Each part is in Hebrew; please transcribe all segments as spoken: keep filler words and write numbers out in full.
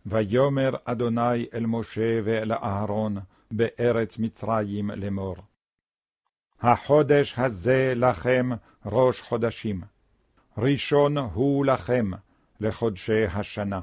ויאמר אדוני אל משה ואל אהרון בארץ מצרים לאמור. החודש הזה לכם ראש חודשים, ראשון הוא לכם לחודשי השנה.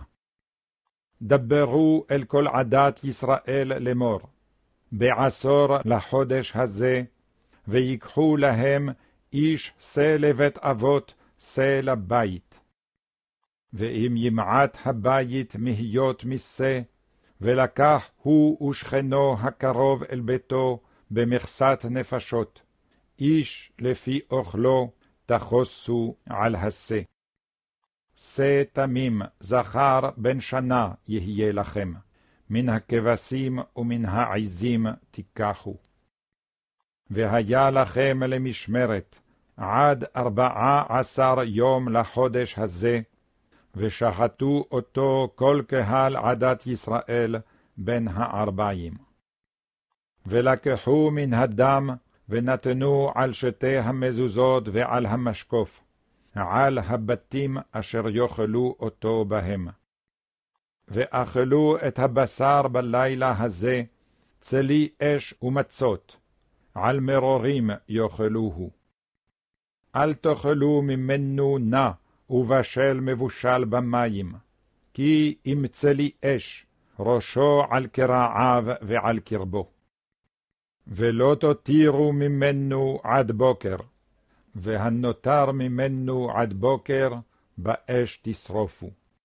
דברו אל כל עדת ישראל לאמור, בעשור לחודש הזה, ויקחו להם איש שא לבית אבות, שא לבית. ואם ימעט הבית מהיות משא, ולקח הוא ושכנו הקרוב אל ביתו במכסת נפשות, איש לפי אוכלו תחוסו על השא. שא תמים זכר בן שנה יהיה לכם, מן הכבשים ומן העזים תיקחו. והיה לכם למשמרת עד ארבעה עשר יום לחודש הזה, ושחטו אותו כל קהל עדת ישראל בין הארבעים. ולקחו מן הדם ונתנו על שתי המזוזות ועל המשקוף, על הבתים אשר יאכלו אותו בהם. ואכלו את הבשר בלילה הזה, צלי אש ומצות, על מרורים יאכלוהו. אל תאכלו ממנו נע ובשל מבושל במים, כי אם צלי אש, ראשו על קרעיו ועל קרבו. ולא תותירו ממנו עד בוקר, והנותר ממנו עד בוקר באש תשרופו.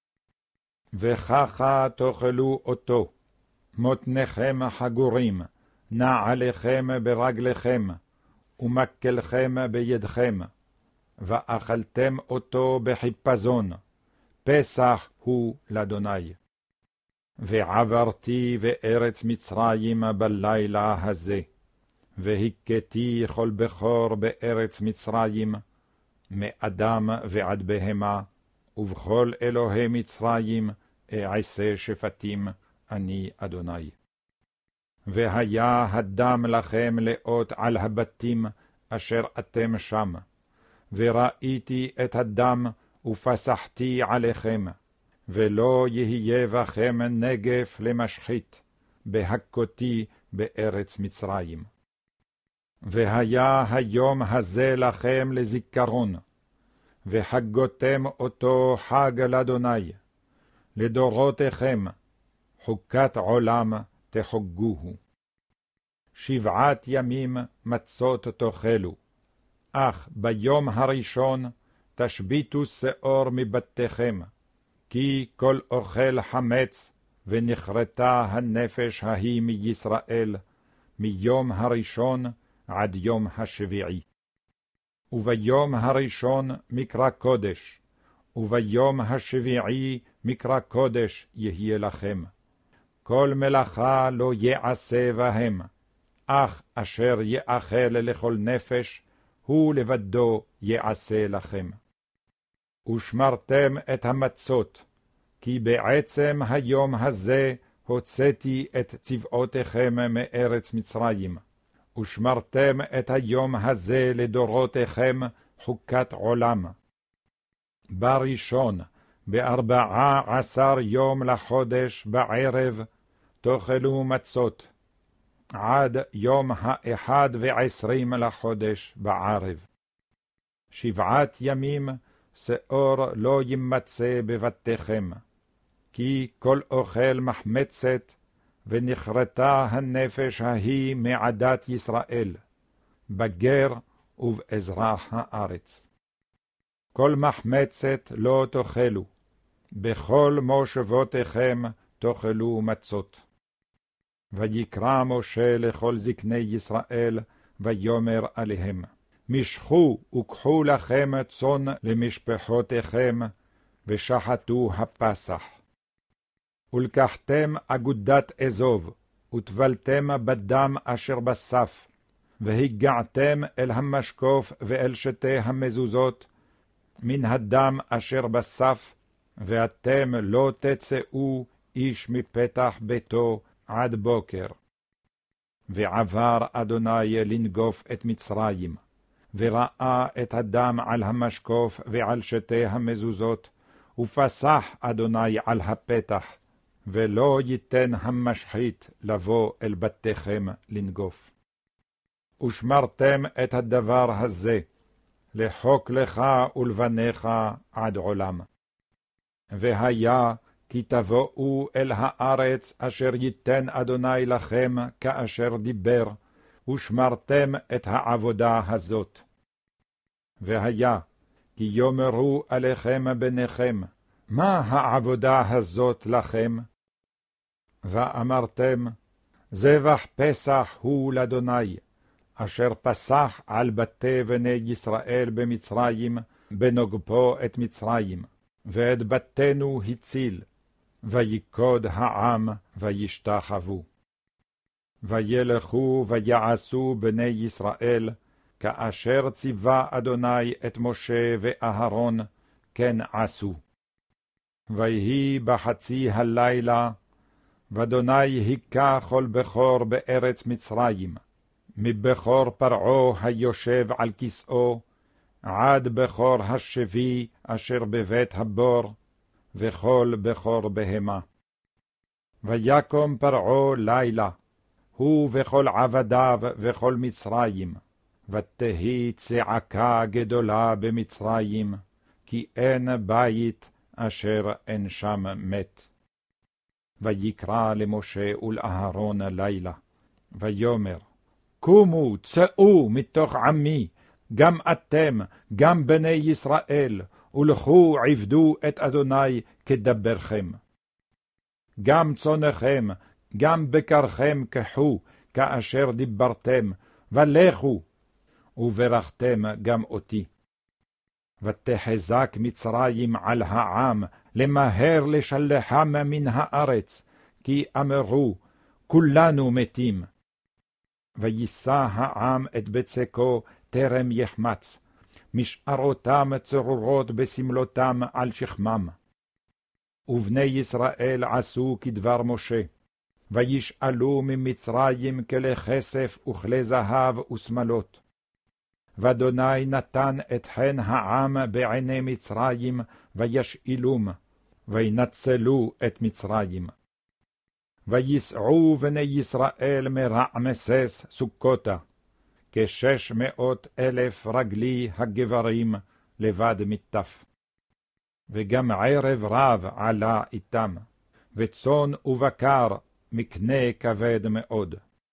וככה תאכלו אותו, מותניכם חגורים, נעליכם ברגליכם, ומקלכם בידכם, ואכלתם אותו בחיפזון, פסח הוא לאדוני. ועברתי בארץ מצרים בלילה הזה, והכיתי כל בכור בארץ מצרים, מאדם ועד בהמה, ובכל אלוהי מצרים אעשה שפטים, אני אדוני. והיה הדם לכם לאות על הבתים אשר אתם שם, וראיתי את הדם ופסחתי עליכם, ולא יהיה בכם נגף למשחית, בהכותי בארץ מצרים. והיה היום הזה לכם לזיכרון, וחגותם אותו חג לאדוני, לדורותיכם, חוקת עולם תחוגוהו. שבעת ימים מצות תאכלו, אך ביום הראשון תשביתו שאור מבתיכם, כי כל אוכל חמץ, ונכרתה הנפש ההיא מישראל, מיום הראשון עד יום השביעי. וביום הראשון מקרא קודש, וביום השביעי מקרא קודש יהיה לכם. כל מלאכה לא יעשה בהם, אך אשר יאכל לכל נפש, הוא לבדו יעשה לכם. ושמרתם את המצות, כי בעצם היום הזה הוצאתי את צבאותיכם מארץ מצרים, ושמרתם את היום הזה לדורותיכם חוקת עולם. בראשון, בארבעה עשר יום לחודש בערב, תאכלו מצות, עד יום האחד ועשרים לחודש בערב. שבעת ימים שאור לא ימצא בבתיכם, כי כל אוכל מחמצת, ונכרתה הנפש ההיא מעדת ישראל, בגר ובאזרח הארץ. כל מחמצת לא תאכלו, בכל מושבותיכם תאכלו מצות. ויקרא משה לכל זקני ישראל, ויאמר עליהם, משכו וקחו לכם צאן למשפחותיכם, ושחטו הפסח. ולקחתם אגודת אזוב, וטבלתם בדם אשר בסף, והגעתם אל המשקוף ואל שתי המזוזות, מן הדם אשר בסף, ואתם לא תצאו איש מפתח ביתו עד בוקר. ועבר אדוני לנגוף את מצרים, וראה את הדם על המשקוף ועל שתי המזוזות, ופסח אדוני על הפתח, ולא ייתן המשחית לבוא אל בתיכם לנגוף. ושמרתם את הדבר הזה, לחוק לך ולבניך עד עולם. והיה כי תבואו אל הארץ אשר ייתן אדוני לכם כאשר דיבר, ושמרתם את העבודה הזאת. והיה כי יאמרו עליכם בניכם, מה העבודה הזאת לכם? ואמרתם, זבח פסח הוא לאדוני, אשר פסח על בתי בני ישראל במצרים, בנוגפו את מצרים, ואת בתינו הציל, ויקוד העם וישתחוו. וילכו ויעשו בני ישראל, כאשר ציווה אדוני את משה ואהרון, כן עשו. ויהי בחצי הלילה, ואדוני היכה כל בכור בארץ מצרים, מבכור פרעה היושב על כסאו, עד בכור השבי אשר בבית הבור, וכל בכור בהמה. ויקום פרעה לילה, הוא וכל עבדיו וכל מצרים, ותהי צעקה גדולה במצרים, כי אין בית אשר אין שם מת. ויקרא למשה ולאהרון לילה, ויאמר, קומו צאו מתוך עמי, גם אתם, גם בני ישראל, ולכו עבדו את אדוני כדברכם. גם צונכם, גם בקרכם קחו, כאשר דיברתם, ולכו, וברכתם גם אותי. ותחזק מצרים על העם, למהר לשלחם מן הארץ, כי אמרו, כולנו מתים. ויישא העם את בצקו טרם יחמץ, משארותם צרורות בסמלותם על שכמם. ובני ישראל עשו כדבר משה, וישאלו ממצרים כלי כסף וכלי זהב ושמלות. ואדוני נתן את חן העם בעיני מצרים, וישאלום, וינצלו את מצרים. ויסעו בני ישראל מרעמסס סוכותה, כשש מאות אלף רגלי הגברים לבד מטף. וגם ערב רב עלה איתם, וצאן ובקר מקנה כבד מאוד.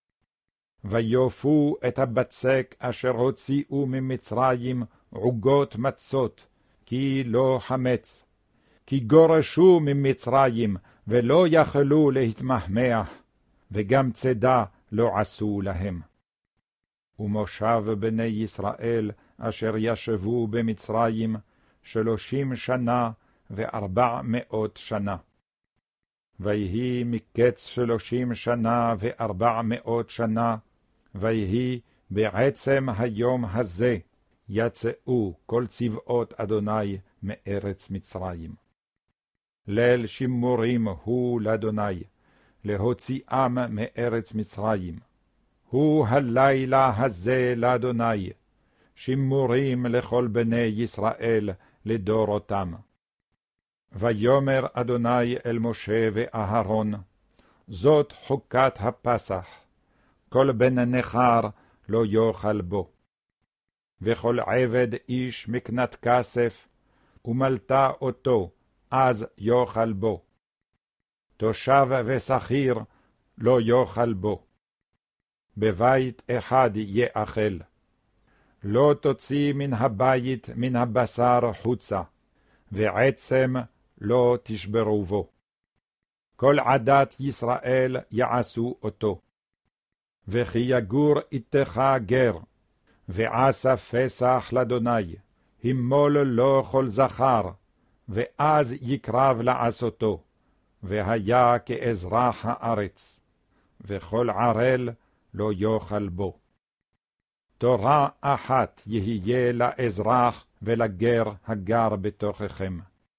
ויופו את הבצק אשר הוציאו ממצרים עוגות מצות, כי לא חמץ, כי גורשו ממצרים ולא יכלו להתמחמח, וגם צדה לא עשו להם. ומושב בני ישראל אשר ישבו במצרים שלושים שנה וארבע מאות שנה. ויהי מקץ שלושים שנה וארבע מאות שנה, ויהי בעצם היום הזה יצאו כל צבאות אדוני מארץ מצרים. ליל שימורים הוא לאדוני, להוציאם מארץ מצרים. הוא הלילה הזה לאדוני, שימורים לכל בני ישראל לדורותם. ויאמר אדוני אל משה ואהרון, זאת חוקת הפסח, כל בן נכר לא יאכל בו. וכל עבד איש מקנת כסף, ומלתה אותו, אז יאכל בו. תושב ושכיר לא יאכל בו. בבית אחד יאכל. לא תוציא מן הבית מן הבשר חוצה, ועצם לא תשברו בו. כל עדת ישראל יעשו אותו. וכי יגור איתך גר, ועשה פסח לאדוני, הימול לו כל זכר, ואז יקרב לעשותו, והיה כאזרח הארץ, וכל ערל לא יאכל בו. תורה אחת יהיה לאזרח ולגר הגר בתוככם.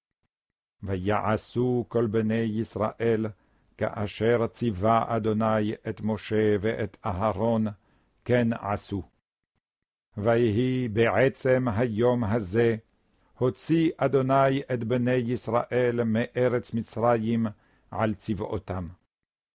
ויעשו כל בני ישראל, כאשר ציווה אדוני את משה ואת אהרון, כן עשו. ויהי בעצם היום הזה, הוציא אדוני את בני ישראל מארץ מצרים, על צבאותם.